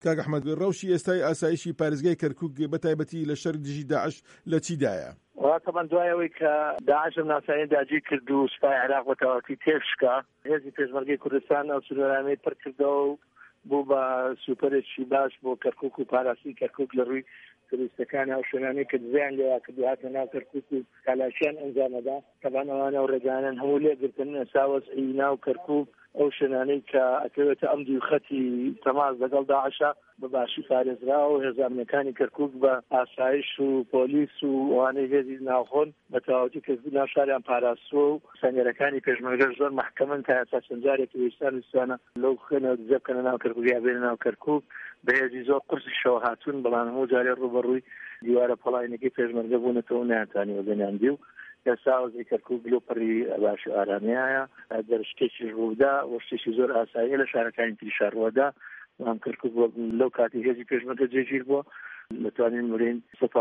کاک ئەحمەد ڕەوشی ئێستای ئاسایشی پارێزگای کەرکووک بەتایبەتی لە شەڕی دژی داعش لە چیدایە؟ طبعا دوایەوەی کە داعش ناسانی داگیر کرد و سوپای عێراق بە تەواوەتی تێکشکا، هێزی پێشمەرگەی کوردستان ئەو سنوورانەی پڕ کردەوە و بوو بە سوپەرێکی باش بۆ کەرکووک و پاراسی کەرکووک لە ڕووی تروریستەکانی ئەو شوێنانەی کە دزیان لێوا کردو هاتە ناو کەرکووک و کالاشیان ئەنجامەدا. طبعا ئەوانە و ڕێگانن هەموو لێگرتن ئێستا وەزعی ناو کەرکووک ئەو شوێنانەی کە ئەکەوێتە ئەمدی و خەتی تەماس لەگەڵ داعشە بەباشی پارێزراوە و هێزانەکانی کەرکووک بە ئاسایش و پۆلیس و ئەوانەی هێزی ناوخۆن بە تەواوەتی کەسبی ناو شاریان پاراستووە و سەنگەرەکانی پێشمەرگە زۆر محکەمن تا ئێستا چەند جارێکی ویستان ویستوانە لەو خێنەوە دزە بکەنە ناو کەرکووک یا بێنە ناو کەرکووک بە هێزی زۆر قورسی شەوە هاتوون، بەڵام هەموو جارێ ڕوبەڕووی دیوارە پەڵاینەکەی پێشمەرگە بوونەتەوە نەیانتوانی وەزەنیاندی و ئێستا وەزی کەرکووک گلۆپەڕی باش و ئارامایە دەرشتێکی ڕوودا و شتێکی زۆر ئاساییە لە شارەکانی تری شارڕۆدا. ئەم کەرکووک لەو کاتی هێزی پێشمەرگە جێگیر بووە دەتوانین بڵێین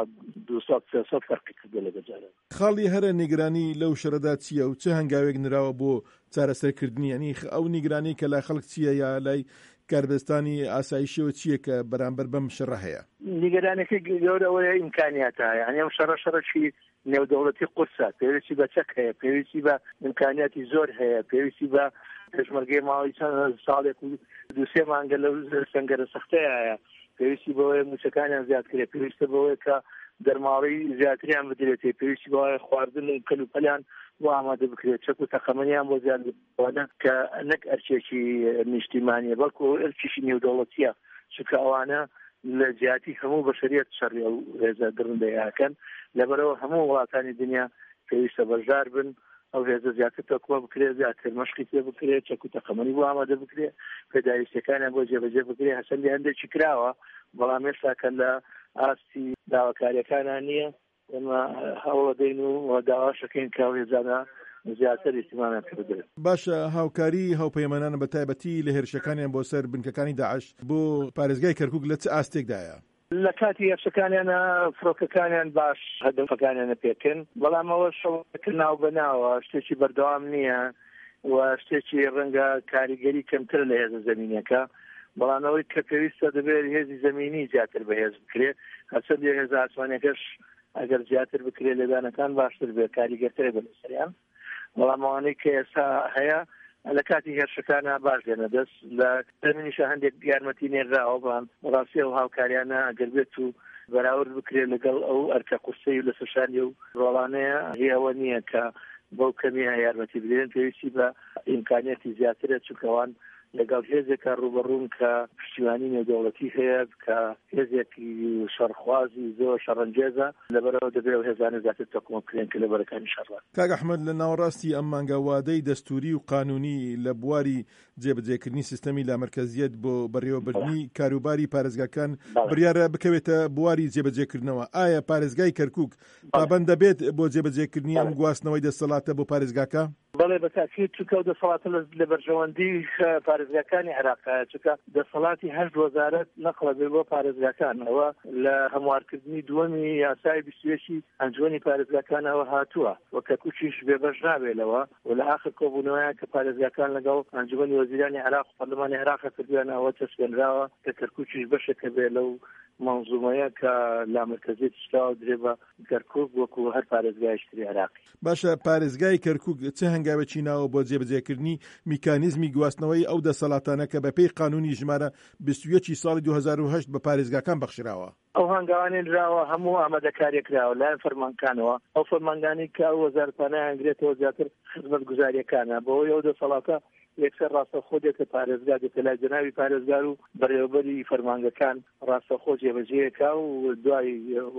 200-300 فەرقی کردووە لە بەجاران. خاڵی هەرە نیگرانی لەو شەڕەدا چییە و چه هەنگاوێک نراوە بۆ چارەسەرکردنی؟ یعنی ئەو نیگرانی کە لای خەڵک چییە یا لای کاربستانی ئاسایشیەوە چییە کە بەرامبەر بەم شەڕە هەیە؟ نیگەرانەکەی گەورەوەیە ئیمکانیاتە، یعنی ئەم شەڕەشی نێودەوڵەتی قورسە، پێویستی بە چەک هەیە، پێویستی بە ئیمکانیاتی زۆر هەیە، پێویستی بە پێشمەرگەی ماوەی چەند ساڵێک و 2-3 مانگە لەو سەنگەرە سەختەیە هەیە، پێویستی بەوەی موچەکانیان زیادکرێ، پێویستە بەوەی کە دەرماڵی زیاتریان بدرێتێ، پێویستی بەوەی خواردن و کەلوپەلیان بۆ ئامادە بکرێت، چەک و تەقەمەنیان بۆ زیاد بوانە کە نەک ئەرچێکی نیشتیمانیە بەڵکو ئەرچێکی نێودەوڵەتیە، چونکە ئەوانە لە جیاتی هەموو بەشەریەت شەڕی ئەو هێزە درندەیەکەن، لەبەرەوە هەموو وڵاتانی دنیا پێویستە بەشدار بن ئەو هێزە زیاتر تۆکمە بکرێت، زیاتر مەشقی پێ بکرێت، چەک و تەقەمەنی بۆ ئامادە بکرێت، پێداویستەکانیان بۆ جێبەجێ بکرێت. هەسەندی هەندێکی کراوە، بەڵام هێشتا کە لە ئاستی داواکاریەکانان نییە، ئێمە هەوڵ دەین و داواشەکەین کە ئەو هێزانە زیاتر ئیسیمانیان پێدرێت. باشە، هاوکاری هاوپەیمانان بەتایبەتی لە هێرشەکانیان بۆ سەر بنکەکانی داعش بۆ پارێزگای کەرکووک لە چ ئاستێکدایە؟ لە کاتی هێرشەکانیانە فڕۆکەکانیان باش هەدەفەکانیانە پێکەن، بەڵام ئەوە شەوەکە ناو بەناوە شتێکی بەردەوام نییە و شتێکی ڕەنگە کاریگەری کەمتر لە هێزە زەمینیەکە، بەڵام ئەوەی کە پێویستە دەبێت هێزی زەمینی زیاتر بەهێز بکرێت، هەرچەند هێزە ئاسمانیەکەش ئەگەر زیاتر بکرێت لەدانەکان باشتر بێت، کاریگەرترێ بە لەسەریان، بەڵام ئەوانەی کە ئێستا هەیە لە کاتی هێرشەکانە باش دێنە دەست. لە زەمینیشە هەندێک یارمەتی نێراوە، بەڵام ڕاستی ئەو هاوکاریانە ئەگەر بێت و بەراورد بکرێت لەگەڵ ئەو ئەرکە قورسەی لە سەرشانی و ڕۆڵانەیە هی ئەوە نییە کە بەو کەمیە یارمەتی بدرێن، پێویستی بە ئیمکانیەتی زیاترە، چونکەوان لەگەڵ هێزێکە ڕوبەڕوون کە پشتیوانی نێودەوڵەتی هەیە، کە هێزێکی شەڕخوازی زۆر شەڕەنجێزە، لەبەرەوە دەبێت ئەو هێزانە زیاتر تەقویە بکرێن کە لەبەرەکانی شەڕان. کاک ئەحمەد، لە ناوەڕاستی ئەم مانگە وادەی دەستوری و قانونی لە بواری جێبەجێکردنی سیستەمی لامەرکەزیەت بۆ بەڕێوەبردننی کاروباری پارێزگاکان بڕیارە بکەوێتە بواری جێبەجێکردنەوە. ئایا پارێزگای کەرکووک پابەند دەبێت بۆ جێبەجێکردنی ئەم گواستنەوەی دەسەڵاتە بۆ پارێزگاکە؟ بەڵێ بەتاکید، چونکە ئەو دەسەڵاتە لە بەرژەوەندی پارێزگاکانی عێراقە، چونکە دەسەڵاتی 8 وەزارەت نەقڵە بێ بۆ پارێزگاکانەوە لە هەموارکردنی دووەمی یاسای 21 ئەنجومەنی پارێزگاکانەوە هاتووە و کەرکووکیش بێبەش نابێتەوە و لە ئاخر کۆبوونەوەیە کە پارێزگاکان لەگەڵ ئەنجومەنی وەزیرانی عێراق و پەرلەمانی عێراق کردویانەوە تەسوێنراوە کە کەرکووکیش بەشێکە بێ لەو منظومەیە کە لامەرکەزیەت شتاوە درێ بە کەرکووک وەکو هەر پارێزگایشتری عێراقی. باشە، پارێزگای کەرکووک چه هەنگاوێکی ناوە بۆ جێبەجێکردنی میکانیزمی گواستنەوەی ئەو دەسەڵاتانە کە بەپێی قانونی ژمارە 21 ساڵی 2008 بە پارێزگاکان بەخشراوە؟ ئەو هەنگاوانی درراوە هەموو ئامادەکاریەکراوە لایەن فەرمانکانەوە، ئەو فەرمانگانی کە ئەو وەزارەتانە ئەنگرێتەوە زیاتر خزمەت گوزاریەکانە بۆەوەی ئەو دەسەڵاتە یەکسەر ڕاستەخۆ دێتە پارێزگا، دێتە لای جەناوی پارێزگار و بەڕێوەبەری فەرمانگەکان ڕاستەخۆ جێبەجێیەکا و دوای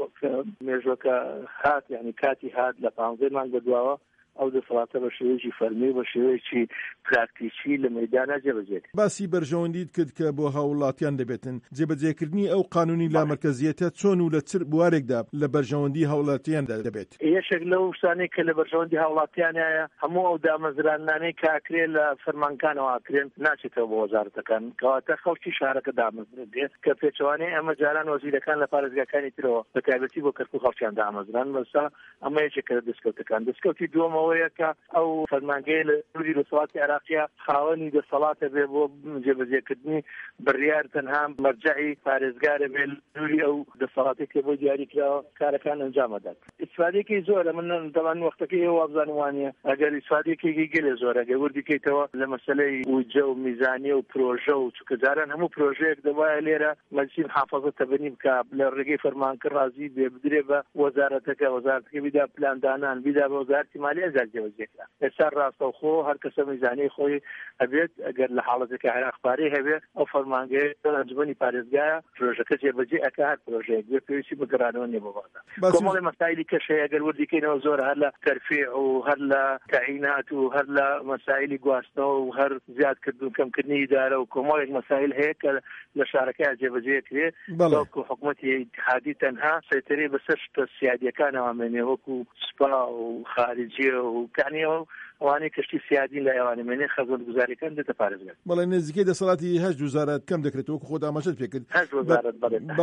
مێژوەکە هات، یعنی کاتی هات لە 15 مانگ بەدواوە ئەو دەسەڵاتە بە شێوەیەکی فەرمی و بە شێوەیەکی پراکتیکی لە مەیدانە جێبەجێ. باسی بەرژەوەندیت کرد کە بۆ هاوڵاتیان دەبێتن. جێبەجێکردنی ئەو قانونی لامەرکەزیەتە چۆن و لە چ بوارێکدا لە بەرژەوەندی هاوڵاتیان دەبێت؟ یەکێک لەو شتانەی کە لە بەرژەوەندی هاوڵاتیانایە هەموو ئەو دامەزرانانەی کاکرێ لە فەرمانکانەوە ئاکرێن ناچێتەوە بۆ وەزارەتەکان، کەواتە خەڵکی شارەکە دامەزرێت بێت کە پێچەوانەی ئەمە جاران وەزیرەکان لە پارێزگاکانی ترەوە بە تایبەتی بۆ کەرکووک خەڵکیان دامەزران. بەستا ئەمە یەکێکە لە دەستکەوتەکان. دەستکەوتی دووەمەوە ئەوەیە کە ئەو فەرمانگەیە لە دووری دەسەڵاتی عێراقیە خاوەنی دەسەڵاتە بێ بۆ جێبەجێکردنی بڕیار تەنها مەرجەعی پارێزگارە بێ دووری ئەو دەسەڵاتێکە بۆ دیاریکراوە کارەکان ئەنجامەدات. ئیسفادەیەکی زۆرە من دەڵان وەختەکەی ئێوە وابزانم وانە ئەگەر ئیسفادەیەکێکی گەلێ زۆرە ئەگەر وردیکەیتەوە لە مەسەلەی بودجە و میزانیە و پرۆژە و چونکە جاران هەموو پرۆژەیەک دەوایە لێرە مەجلسی محافەزە تەبەنی بکە لە ڕێگەی فەرمانکە ڕازی بێ بدرێ بە وەزارەتەکە بیدا پلاندانان بیدا بە وەزارەتی مالیە جێبەجێکرا. ئێستا ڕاستەوخۆ هەر کەسە میزانەی خۆی ئەبێت ئەگەر لە حاڵەتێکە عێراقپارەی هەبێ ئەو فەرمانگەیە ئەنجومەنی پارێزگایە پرۆژەکە جێبەجێ ئەکا هەر پرۆژەیەک بێ پێویستی بە گەڕانەوە نیە بۆ بازار. کۆمەڵی مەسایلی کەشەیە ئەگەر وردیکەینەوە زۆر هەر لە تەرفیع و هەر لە تعیینات و هەر لە مەسایلی گواستنەوە و هەر زیادکردن و کەمکردنی ئیدارە و کۆمەڵێک مەسایل هەیە کە لە شارەکەی جێبەجێکرێ وەکو حکوومەتی ئیتحادی تەنها سەیطرەی بەسەر شتە سیادیەکانەوە مێنێ وەکو سوپا و خارجیە و کانیەوە ئەوانەی کەشتی سیادی لە ئێوانمێنێ خەزمەتگوزاریەکان دێتە پارێزگار. بەڵێ نزیکەی دەسەڵاتی 8 وزارەت کەم دەکرێتەوە وەکو خۆت ئاماژەت پێکرد. 8 وزارەت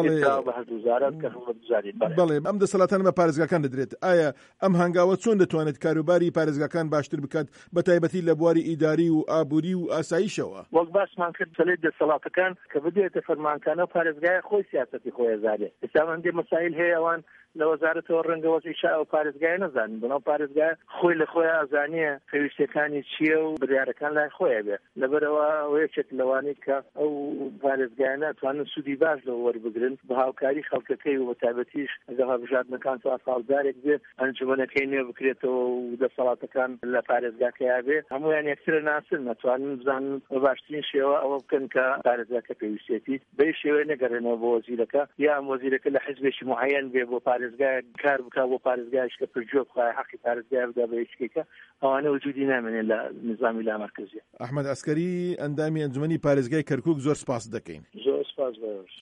بە 8 وزارەت کە خەزمەتگوزاری بەڵێ ئەم دەسەڵاتانە بە پارێزگاکان دەدرێت. ئایا ئەم هەنگاوە چۆن دەتوانێت کاروباری پارێزگاکان باشتر بکات بە تایبەتی لە بواری ئیداری و ئابووری و ئاسایشەوە؟ وەک باسمان کرد سەلەی دەسەڵاتەکان کە بدێتە فەرمانکانە و پارێزگای خۆی سیاسەتی خۆی ئەزادێ. ئێستا هەندێک مەسایل هەیە ئەوان لە وەزارەتەوە ڕەنگە وەزیشا ئەو پارێزگای نەزانن بەناو پارێزگای خۆی لە خۆی ئازانیە پێویستەکانی چییە و بڕیارەکان لای خۆیە بێ لەبەرەوە یەکێک لەوانەی کە ئەو پارێزگایانە ئەتوانن سوودی باش لەوە وەربگرن بە هاوکاری خەڵکەکەی و بە تایبەتیش ئەگەر هەڵبژاردنەکان تو ئاساڵدارێک بێت ئەنجومەنەکەی نوێ بکرێتەوە و دەسەڵاتەکان لە پارێزگاکەیا بێ هەمویان یەکترە ناسن نەتوانن بزانن بە باشترین شێوە ئەوە بکەن کە پارێزگاکە پێویستێتی بەی شێوەیە نەگەڕێنەوە بۆ وەزیرەکە یا ئەم وەزیرەکە لە حیزبێکی معەیەن بێ بۆ پارێزگای کار بکە بۆ پارێزگایش کە پرجۆ بخوای حەقی پارێزگای بدا بە هیچکێکە ئەوانە وجودی نامێنێت لە نظامی لامەرکزیە. ئەحمەد ئەسکەری ئەندامی ئەنجومەنی پارێزگای کەرکووک زۆر سپاس دەکەین. زۆر سپاس بەش.